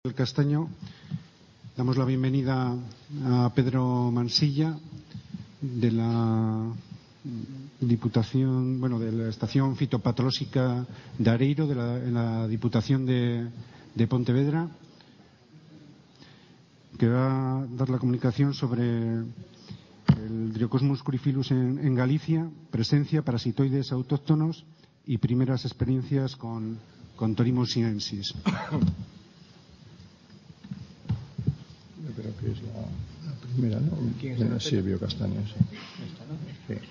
del Castaño. Damos la bienvenida a Pedro Mansilla de la Diputación, de la Estación Fitopatológica de Areiro, en la Diputación de Pontevedra, que va a dar la comunicación sobre el Dryocosmus coryphilus en Galicia, presencia, parasitoides autóctonos y primeras experiencias con Torimos sinensis. Yo creo que es la primera, ¿no? ¿Quién es Silvio Castaño? Sí. ¿Esta, no? Sí.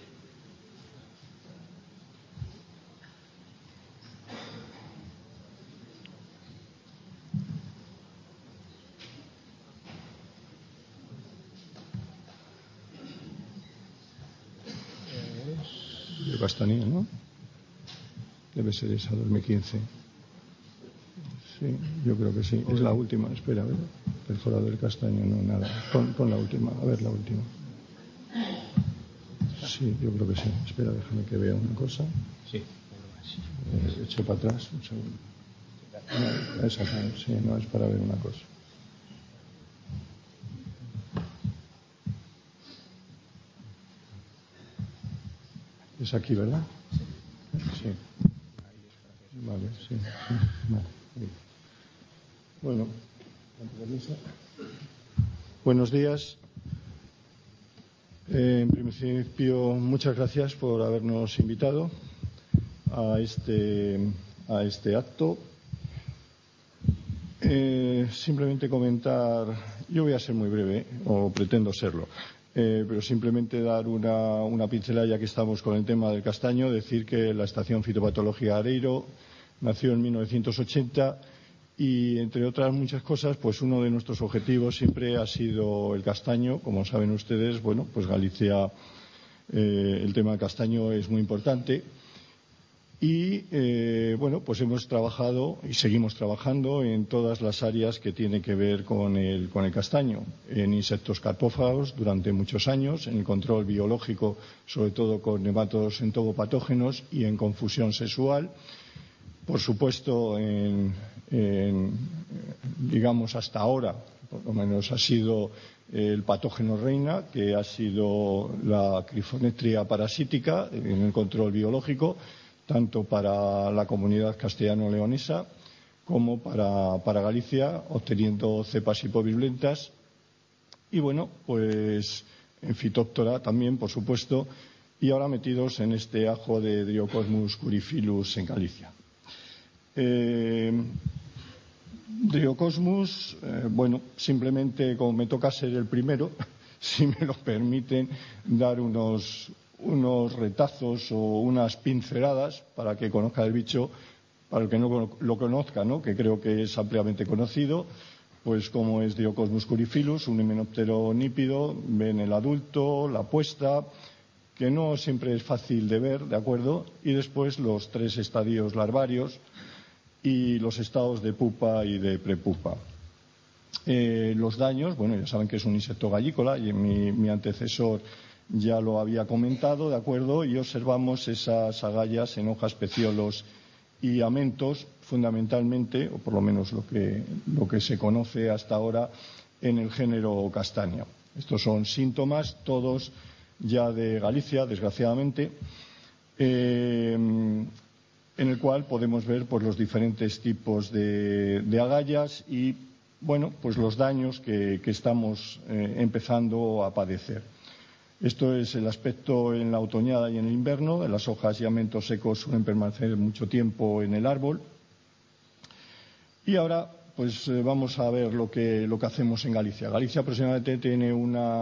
Silvio Castaño, ¿no? Debe ser esa, 2015. Sí, yo creo que sí. Es la última, espera, a ver. Perforado del castaño, no, nada. Pon la última, a ver la última. Sí, yo creo que sí. Espera, déjame que vea una cosa. Sí. Echo para atrás, un segundo. No, esa, sí, no, es para ver una cosa. Es aquí, ¿verdad? Sí. Vale, sí. Vale. Bueno, buenos días. En principio, muchas gracias por habernos invitado a este acto. Simplemente comentar, yo voy a ser muy breve, o pretendo serlo, pero simplemente dar una pincelada, ya que estamos con el tema del castaño, decir que la Estación Fitopatológica Areiro nació en 1980 y, entre otras muchas cosas, pues uno de nuestros objetivos siempre ha sido el castaño. Como saben ustedes, pues Galicia, el tema del castaño es muy importante y, pues hemos trabajado y seguimos trabajando en todas las áreas que tienen que ver con el castaño, en insectos carpófagos durante muchos años, en el control biológico, sobre todo con nematodos entomopatógenos y en confusión sexual. Por supuesto, digamos hasta ahora, por lo menos ha sido el patógeno reina, que ha sido la Cryphonectria parasítica en el control biológico, tanto para la comunidad castellano-leonesa como para Galicia, obteniendo cepas hipovirulentas. Y pues en Phytophthora también, por supuesto, y ahora metidos en este ajo de Dryocosmus coryphilus en Galicia. Dryocosmus, simplemente como me toca ser el primero, si me lo permiten, dar unos retazos o unas pinceladas para que conozca el bicho, para el que no lo conozca, ¿no?, que creo que es ampliamente conocido, pues como es Dryocosmus coryphilus, un himenóptero nípido, ven el adulto, la puesta, que no siempre es fácil de ver, ¿de acuerdo? Y después los 3 estadios larvarios y los estados de pupa y de prepupa. Los daños, ya saben que es un insecto gallícola y mi antecesor ya lo había comentado, ¿de acuerdo? Y observamos esas agallas en hojas, peciolos y amentos, fundamentalmente, o por lo menos lo que se conoce hasta ahora en el género castaño. Estos son síntomas, todos ya de Galicia, desgraciadamente, en el cual podemos ver los diferentes tipos de agallas y, pues los daños que estamos empezando a padecer. Esto es el aspecto en la otoñada y en el invierno. Las hojas y amentos secos suelen permanecer mucho tiempo en el árbol. Y ahora, pues vamos a ver lo que hacemos en Galicia. Galicia aproximadamente tiene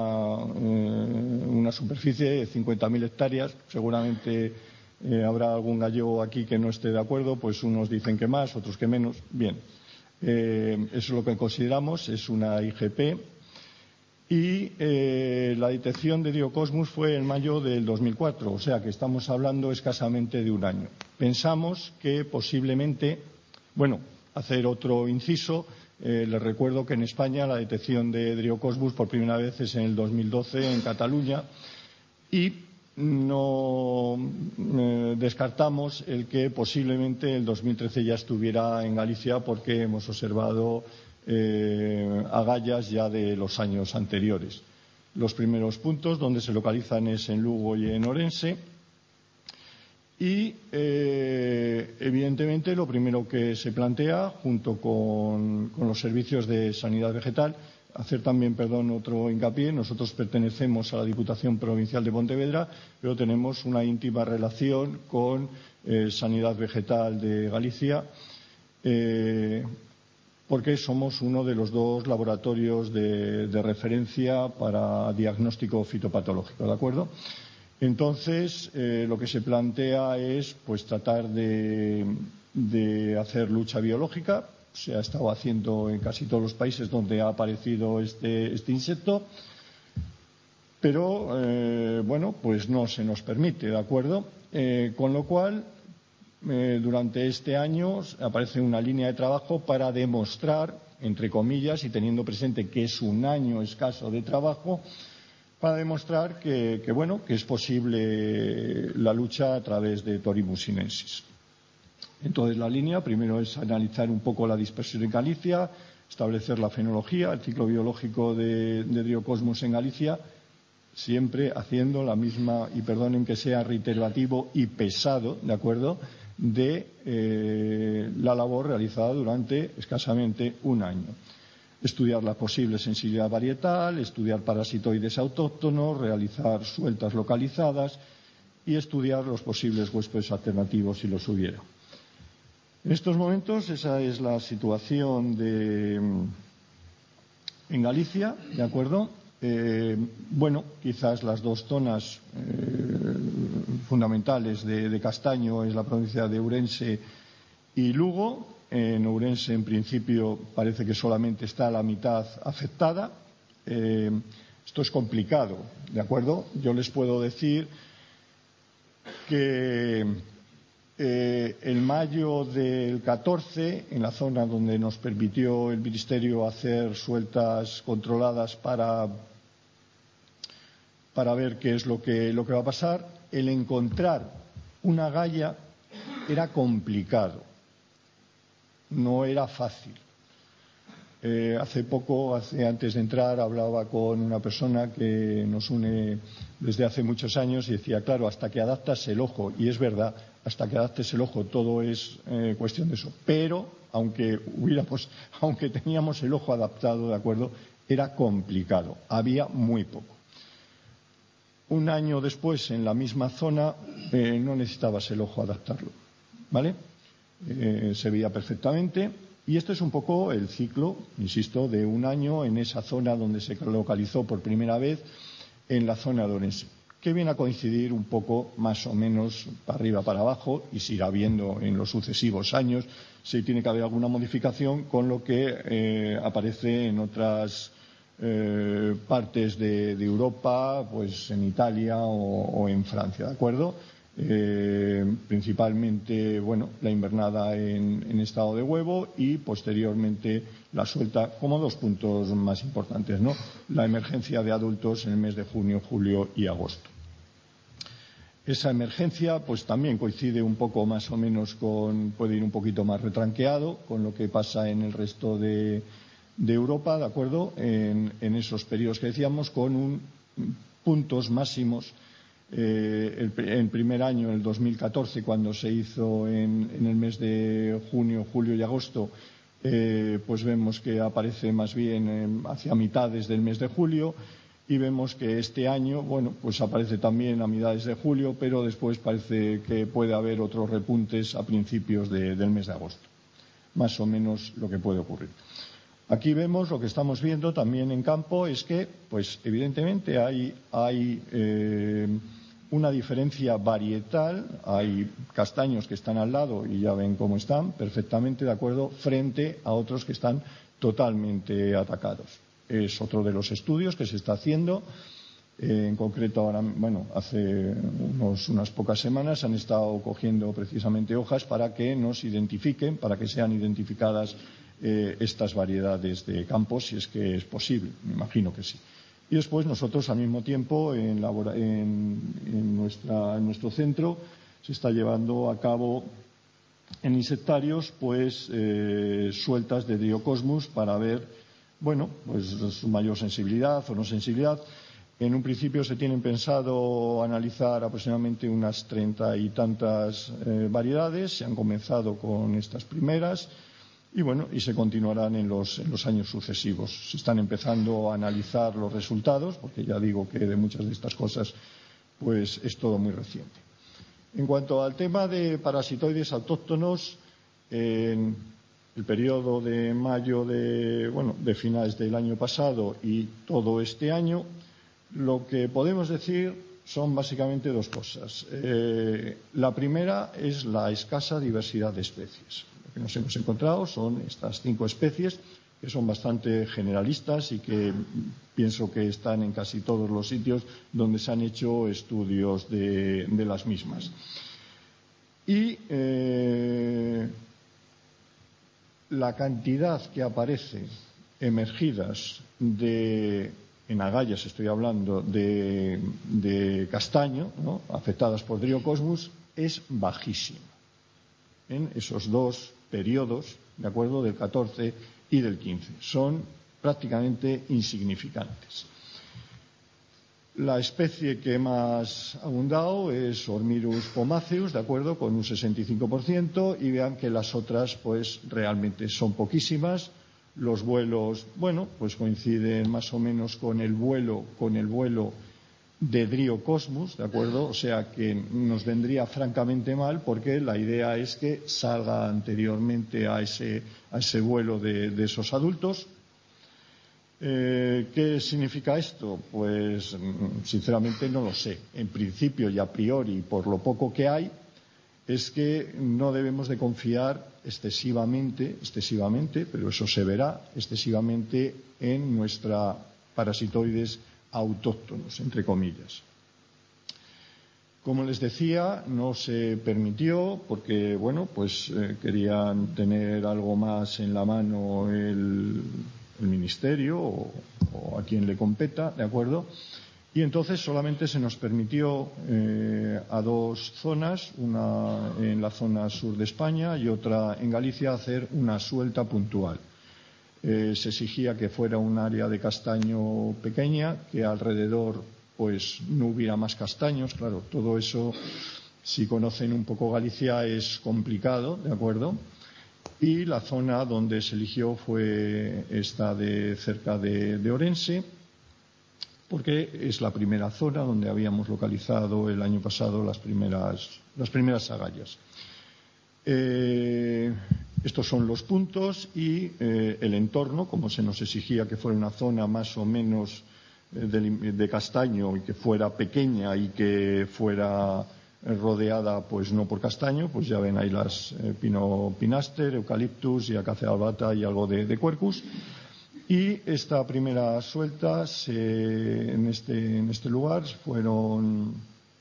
una superficie de 50.000 hectáreas. Seguramente habrá algún gallego aquí que no esté de acuerdo, pues unos dicen que más, otros que menos. Bien, eso es lo que consideramos, es una IGP. Y la detección de Dryocosmus fue en mayo del 2004, o sea que estamos hablando escasamente de un año. Pensamos que posiblemente, hacer otro inciso, les recuerdo que en España la detección de Dryocosmus por primera vez es en el 2012 en Cataluña y no descartamos el que posiblemente el 2013 ya estuviera en Galicia, porque hemos observado agallas ya de los años anteriores. Los primeros puntos donde se localizan es en Lugo y en Orense. Y, evidentemente, lo primero que se plantea, junto con los servicios de sanidad vegetal, hacer también, otro hincapié. Nosotros pertenecemos a la Diputación Provincial de Pontevedra, pero tenemos una íntima relación con Sanidad Vegetal de Galicia, porque somos uno de los dos laboratorios de referencia para diagnóstico fitopatológico, ¿de acuerdo? Entonces, lo que se plantea es tratar de hacer lucha biológica. Se ha estado haciendo en casi todos los países donde ha aparecido este insecto, pero no se nos permite, ¿de acuerdo? Con lo cual, durante este año aparece una línea de trabajo para demostrar, entre comillas, y teniendo presente que es un año escaso de trabajo, para demostrar que es posible la lucha a través de Thorium sinensis. Entonces, la línea primero es analizar un poco la dispersión en Galicia, establecer la fenología, el ciclo biológico de Dryocosmus en Galicia, siempre haciendo la misma, y perdonen que sea reiterativo y pesado, ¿de acuerdo?, de la labor realizada durante escasamente un año. Estudiar la posible sensibilidad varietal, estudiar parasitoides autóctonos, realizar sueltas localizadas y estudiar los posibles huéspedes alternativos si los hubiera. En estos momentos esa es la situación en Galicia, ¿de acuerdo? Quizás las dos zonas fundamentales de castaño es la provincia de Ourense y Lugo. En Ourense, en principio, parece que solamente está la mitad afectada. Esto es complicado, ¿de acuerdo? Yo les puedo decir que en mayo del 14, en la zona donde nos permitió el Ministerio hacer sueltas controladas para ver qué es lo que va a pasar, el encontrar una agalla era complicado, no era fácil. Antes de entrar, hablaba con una persona que nos une desde hace muchos años y decía, claro, hasta que adaptas el ojo, y es verdad, hasta que adaptes el ojo todo es cuestión de eso, pero aunque teníamos el ojo adaptado, ¿de acuerdo?, era complicado, había muy poco. Un año después, en la misma zona, no necesitabas el ojo adaptarlo, ¿vale? Se veía perfectamente. Y este es un poco el ciclo, insisto, de un año en esa zona donde se localizó por primera vez, en la zona de Orense, que viene a coincidir un poco más o menos para arriba, para abajo, y se irá viendo en los sucesivos años si tiene que haber alguna modificación con lo que aparece en otras partes de Europa, pues en Italia o en Francia, ¿de acuerdo? Principalmente, la invernada en estado de huevo y posteriormente la suelta, como dos puntos más importantes, ¿no? La emergencia de adultos en el mes de junio, julio y agosto. Esa emergencia, pues también coincide un poco más o menos puede ir un poquito más retranqueado con lo que pasa en el resto de Europa, ¿de acuerdo? En esos periodos que decíamos, con puntos máximos. El primer año, el 2014, cuando se hizo en el mes de junio, julio y agosto, pues vemos que aparece más bien hacia mitades del mes de julio, y vemos que este año, pues aparece también a mitades de julio, pero después parece que puede haber otros repuntes a principios del mes de agosto. Más o menos lo que puede ocurrir. Aquí vemos lo que estamos viendo también en campo, es que, pues evidentemente hay una diferencia varietal, hay castaños que están al lado y ya ven cómo están, perfectamente de acuerdo, frente a otros que están totalmente atacados. Es otro de los estudios que se está haciendo. En concreto, ahora, hace unas pocas semanas han estado cogiendo precisamente hojas para que nos identifiquen, para que sean identificadas estas variedades de campos, si es que es posible. Me imagino que sí. Y después nosotros, al mismo tiempo, en nuestro centro se está llevando a cabo en insectarios, pues sueltas de Dryocosmus para ver, bueno, pues su mayor sensibilidad o no sensibilidad. En un principio se tienen pensado analizar aproximadamente unas 30 y tantas variedades. Se han comenzado con estas primeras y bueno, y se continuarán en los años sucesivos. Se están empezando a analizar los resultados, porque ya digo que de muchas de estas cosas pues es todo muy reciente. En cuanto al tema de parasitoides autóctonos, en el periodo de mayo de finales del año pasado y todo este año, lo que podemos decir son básicamente dos cosas. La primera es la escasa diversidad de especies. Lo que nos hemos encontrado son estas 5 especies que son bastante generalistas y que pienso que están en casi todos los sitios donde se han hecho estudios de las mismas. Y la cantidad que aparece emergidas en agallas, estoy hablando, de castaño, ¿no?, afectadas por Dryocosmus, es bajísima en esos 2 periodos, ¿de acuerdo?, del 14 y del 15. Son prácticamente insignificantes. La especie que más ha abundado es Ormirus pomaceus, ¿de acuerdo?, con un 65%, y vean que las otras pues realmente son poquísimas. Los vuelos, bueno, pues coinciden más o menos con el vuelo de Dryocosmus, ¿de acuerdo? O sea que nos vendría francamente mal, porque la idea es que salga anteriormente a ese vuelo de esos adultos. ¿Qué significa esto? Pues sinceramente no lo sé. En principio y a priori, por lo poco que hay, es que no debemos de confiar excesivamente, pero eso se verá, excesivamente en nuestra parasitoides autóctonos, entre comillas. Como les decía, no se permitió porque, bueno, pues querían tener algo más en la mano el ministerio o a quien le competa, ¿de acuerdo? Y entonces solamente se nos permitió a 2 zonas, una en la zona sur de España y otra en Galicia, hacer una suelta puntual. Se exigía que fuera un área de castaño pequeña, que alrededor pues no hubiera más castaños. Claro, todo eso, si conocen un poco Galicia, es complicado, ¿de acuerdo? Y la zona donde se eligió fue esta de cerca de Orense, porque es la primera zona donde habíamos localizado el año pasado las primeras agallas. Estos son los puntos y el entorno, como se nos exigía que fuera una zona más o menos de castaño y que fuera pequeña y que fuera rodeada pues no por castaño, pues ya ven ahí las pinaster, eucaliptus y acacia albata y algo de quercus. Y esta primera suelta en este lugar fueron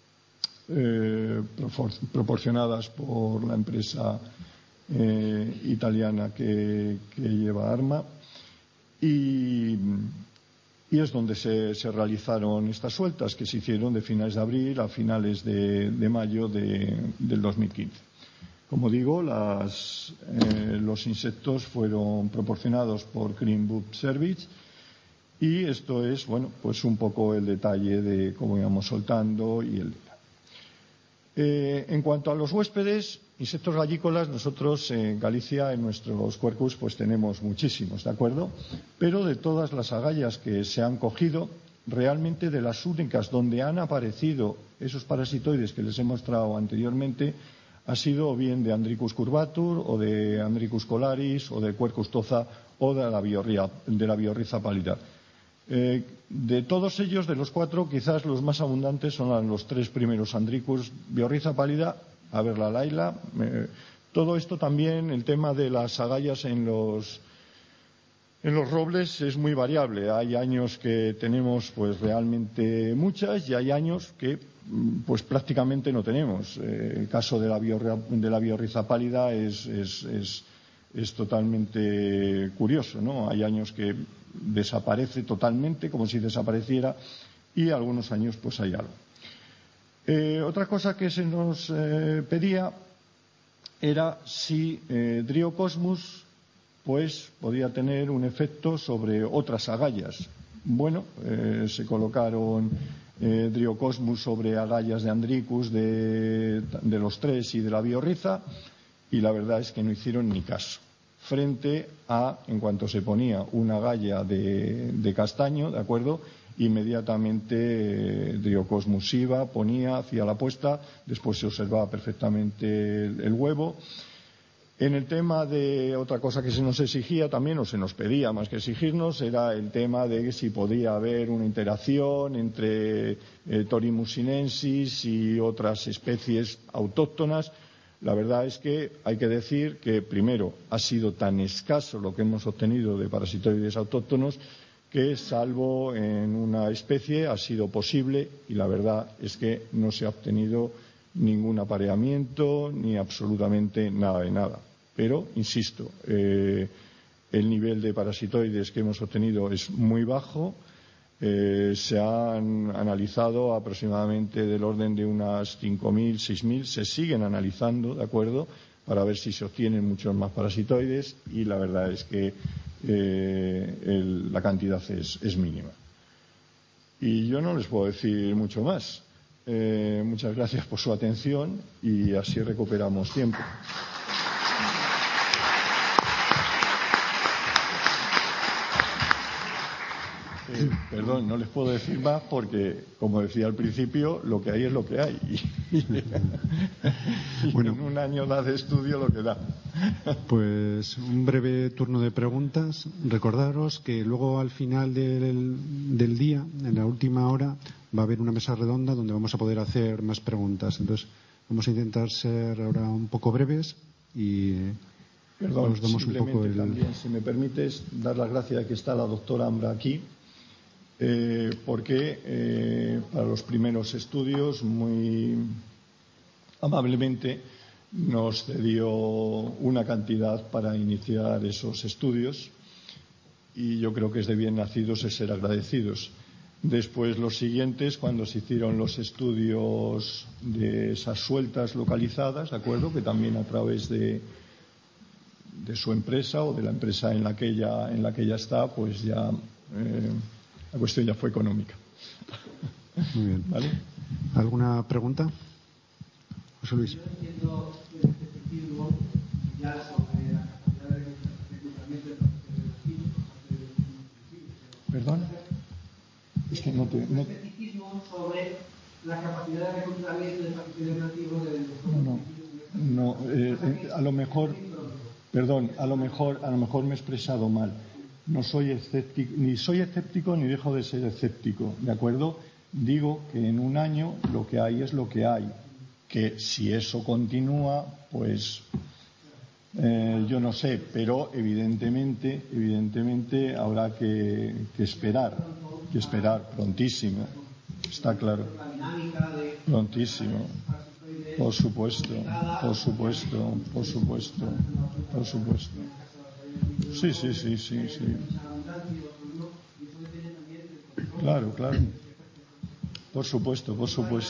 proporcionadas por la empresa italiana que lleva Arma, y es donde se realizaron estas sueltas, que se hicieron de finales de abril a finales de mayo del 2015. Como digo, los insectos fueron proporcionados por Green Book Service, y esto es, bueno, pues un poco el detalle de cómo íbamos soltando y el detalle. En cuanto a los huéspedes, insectos gallícolas, nosotros en Galicia, en nuestros quercus, pues tenemos muchísimos, ¿de acuerdo? Pero de todas las agallas que se han cogido, realmente de las únicas donde han aparecido esos parasitoides que les he mostrado anteriormente, ha sido bien de Andricus curvatur o de Andricus colaris o de Quercus toza o de la Biorrhiza pálida. De todos ellos, de los 4, quizás los más abundantes son los 3 primeros Andricus, Biorrhiza pálida, a ver la Laila. Todo esto también, el tema de las agallas en los robles es muy variable. Hay años que tenemos pues realmente muchas y hay años que pues prácticamente no tenemos. El caso de la Biorrhiza pálida es totalmente curioso, ¿no? Hay años que desaparece totalmente, como si desapareciera, y algunos años pues hay algo. Otra cosa que se nos pedía era si Dryocosmus pues podía tener un efecto sobre otras agallas. Bueno, se colocaron Dryocosmus sobre agallas de Andricus, de los tres y de la biorriza, y la verdad es que no hicieron ni caso. Frente a, en cuanto se ponía una agalla de castaño, ¿de acuerdo?, inmediatamente Dryocosmus iba, ponía, hacía la puesta, después se observaba perfectamente el huevo. En el tema de otra cosa que se nos exigía también, o se nos pedía más que exigirnos, era el tema de si podía haber una interacción entre Thorimus sinensis y otras especies autóctonas. La verdad es que hay que decir que, primero, ha sido tan escaso lo que hemos obtenido de parasitoides autóctonos que, salvo en una especie, ha sido posible, y la verdad es que no se ha obtenido ningún apareamiento ni absolutamente nada de nada. Pero, insisto, el nivel de parasitoides que hemos obtenido es muy bajo. Se han analizado aproximadamente del orden de unas 5.000, 6.000. Se siguen analizando, ¿de acuerdo?, para ver si se obtienen muchos más parasitoides, y la verdad es que la cantidad es mínima. Y yo no les puedo decir mucho más. Muchas gracias por su atención y así recuperamos tiempo. Perdón, no les puedo decir más porque, como decía al principio, lo que hay es lo que hay. Y bueno, en un año da de estudio lo que da. Pues un breve turno de preguntas. Recordaros que luego, al final del día, en la última hora, va a haber una mesa redonda donde vamos a poder hacer más preguntas. Entonces, vamos a intentar ser ahora un poco breves y Perdón, os damos simplemente un poco también, si me permites, dar las gracias a que está la doctora Ambra aquí. Porque para los primeros estudios muy amablemente nos cedió una cantidad para iniciar esos estudios, y yo creo que es de bien nacidos el ser agradecidos. Después, los siguientes, cuando se hicieron los estudios de esas sueltas localizadas, ¿de acuerdo?, que también a través de su empresa o de la empresa en la que ella está, pues ya la cuestión ya fue económica. Muy bien. ¿Vale? ¿Alguna pregunta? José Luis. Yo entiendo el escepticismo ya sobre la capacidad de reclutamiento de pacientes nativos por parte de los. ¿Perdón? Es que no te. El escepticismo sobre la capacidad de reclutamiento de pacientes nativos de los. No, a lo mejor. Perdón, a lo mejor me he expresado mal. No soy escéptico, ni dejo de ser escéptico, ¿de acuerdo? Digo que en un año lo que hay es lo que hay, que si eso continúa, pues yo no sé, pero evidentemente habrá que esperar prontísimo, está claro, prontísimo, por supuesto. Sí. Claro. Por supuesto.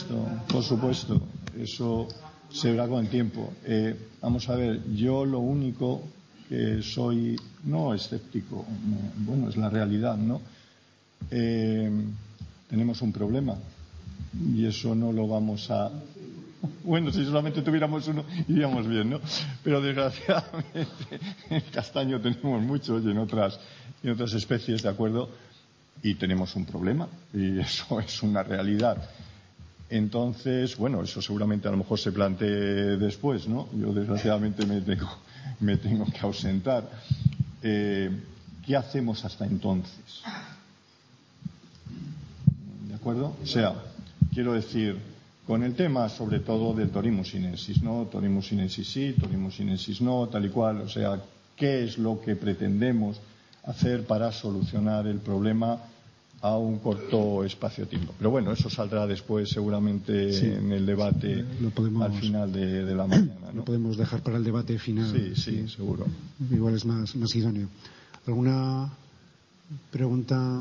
Eso se verá con el tiempo. Vamos a ver, yo lo único que soy, no escéptico, bueno, es la realidad, ¿no? Tenemos un problema y eso no lo vamos a. Bueno, si solamente tuviéramos uno, iríamos bien, ¿no? Pero desgraciadamente en castaño tenemos muchos y en otras especies, ¿de acuerdo? Y tenemos un problema, y eso es una realidad. Entonces, bueno, eso seguramente a lo mejor se plantee después, ¿no? Yo desgraciadamente me tengo que ausentar. ¿Qué hacemos hasta entonces? ¿De acuerdo? O sea, quiero decir, con el tema sobre todo del Thorimus sinensis, ¿no? Thorimus sinensis sí, Thorimus sinensis no, tal y cual. O sea, ¿qué es lo que pretendemos hacer para solucionar el problema a un corto espacio-tiempo? Pero bueno, eso saldrá después seguramente en el debate al final de la mañana, ¿no? Lo podemos dejar para el debate final. Sí, seguro. Igual es más idóneo. ¿Alguna pregunta?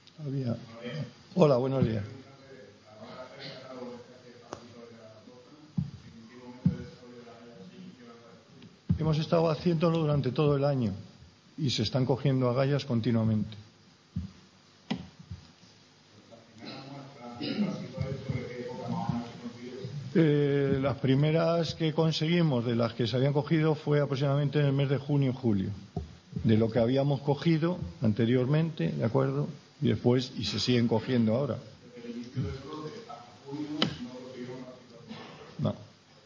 Hola, buenos días. Hemos estado haciéndolo durante todo el año y se están cogiendo agallas continuamente. Las primeras que conseguimos de las que se habían cogido fue aproximadamente en el mes de junio y julio, de lo que habíamos cogido anteriormente, ¿de acuerdo? Y después, y se siguen cogiendo ahora. No.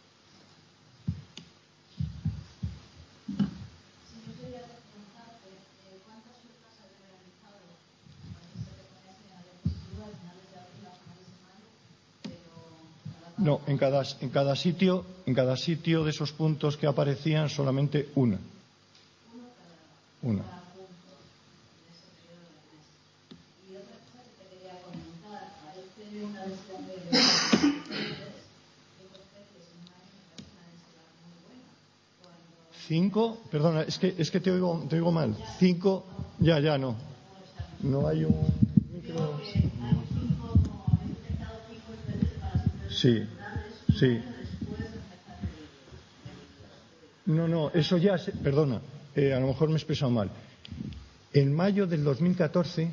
No, en cada sitio de esos puntos que aparecían solamente una. Una. ¿5? Perdona, es que te oigo mal. 5, ya, no. No hay un micro. Sí. No, eso ya, perdona, a lo mejor me he expresado mal. En mayo del 2014,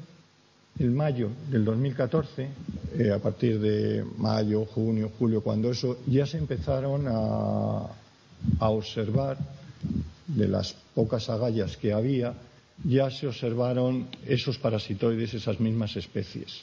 a partir de mayo, junio, julio, cuando eso, ya se empezaron a observar, de las pocas agallas que había, ya se observaron esos parasitoides, esas mismas especies.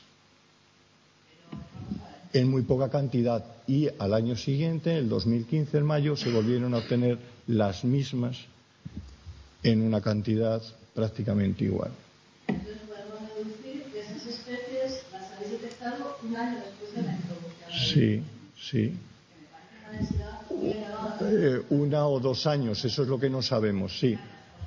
En muy poca cantidad, y al año siguiente, el 2015, en mayo, se volvieron a obtener las mismas en una cantidad prácticamente igual. Entonces podemos deducir que esas especies las habéis detectado un año después de la introducción. Sí. Que me parece una densidad muy elevada. 1 o 2 años, eso es lo que no sabemos, sí.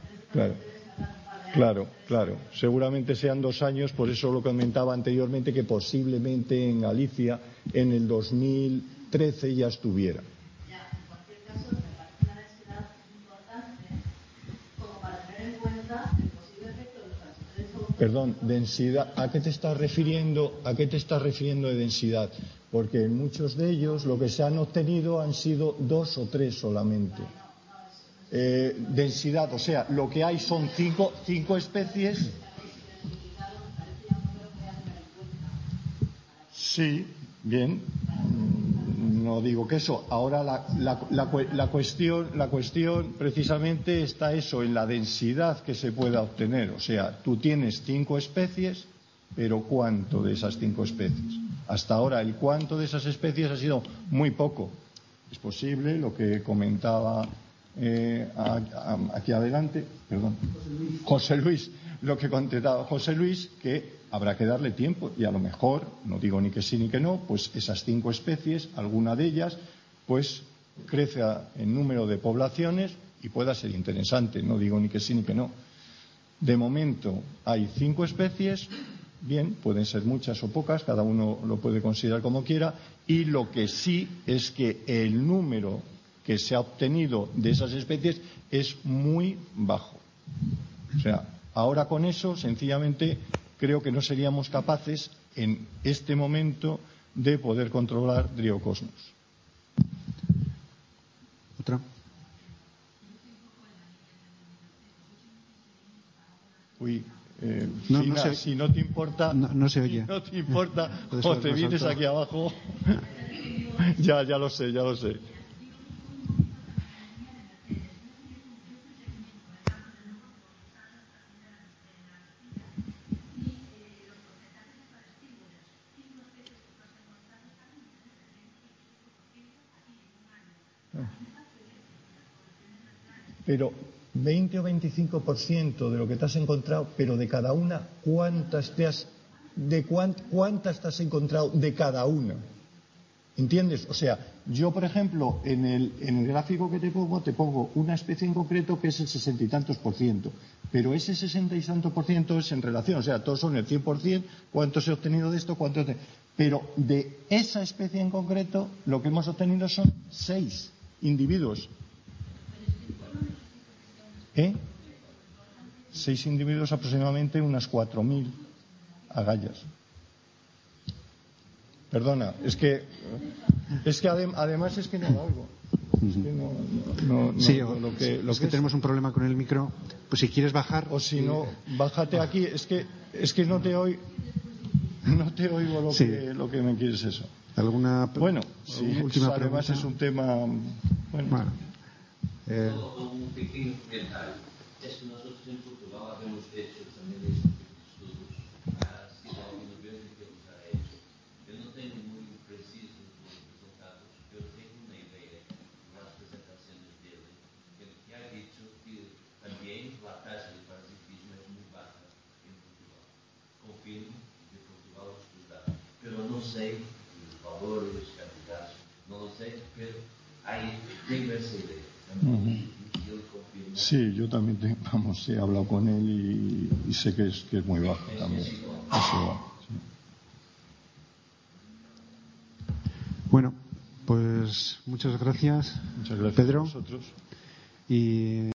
Claro. Seguramente sean 2 años, por eso lo comentaba anteriormente, que posiblemente en Galicia en el 2013 ya estuviera. Ya, en cualquier caso, me parece una densidad importante como para tener en cuenta el posible efecto de los parasitoides. Perdón, densidad, ¿a qué te estás refiriendo de densidad? Porque en muchos de ellos lo que se han obtenido han sido 2 o 3 solamente. Densidad, o sea, lo que hay son 5 especies. Sí, bien. No digo que eso. Ahora la cuestión precisamente está eso, en la densidad que se pueda obtener. O sea, tú tienes 5 especies, pero ¿cuánto de esas 5 especies? Hasta ahora el cuánto de esas especies ha sido muy poco. Es posible, lo que comentaba aquí adelante, perdón, José Luis, lo que contestaba José Luis, que habrá que darle tiempo y a lo mejor, no digo ni que sí ni que no, pues esas 5 especies, alguna de ellas, pues crece en número de poblaciones y pueda ser interesante, no digo ni que sí ni que no. De momento hay 5 especies, bien, pueden ser muchas o pocas, cada uno lo puede considerar como quiera, y lo que sí es que el número que se ha obtenido de esas especies es muy bajo. O sea, ahora con eso, sencillamente, creo que no seríamos capaces en este momento de poder controlar Dryocosmos. ¿Otra? Si no te importa, no se oye. Si no te importa, o te vienes aquí abajo. ya lo sé. Pero 20 o 25% de lo que te has encontrado, pero de cada una, ¿cuántas te has encontrado de cada una? ¿Entiendes? O sea, yo, por ejemplo, en el gráfico que te pongo una especie en concreto que es el 60 y tantos %, pero ese 60 y tantos % es en relación, o sea, todos son el 100%, ¿cuántos he obtenido de esto? Pero de esa especie en concreto, lo que hemos obtenido son 6 individuos. 6 individuos, aproximadamente unas 4.000 agallas. Perdona, es que además es que no lo oigo. Es que Sí, lo que tenemos un problema con el micro. Pues si quieres bajar. O si no, bájate aquí. Es que no te oigo lo que me quieres eso. Bueno, sí, última además pregunta. es un tema. Bueno. Solo un pequeño comentario. Es que nosotros en Portugal habíamos hecho también este tipo de estudos así de algunos grandes que los ha hecho. Yo no tengo muy precisos los resultados, pero tengo una idea de las presentaciones dele. Ele que ha dicho que también la tasa de parasitismo es muy baja en Portugal. Confirmo que Portugal lo estudiado, pero no sé los valores, cantidades, no lo sé, pero ahí tengo esa idea. Sí, yo también he hablado con él y sé que es muy bajo también. Sí. Bueno, pues muchas gracias, Muchas gracias Pedro. a vosotros. Y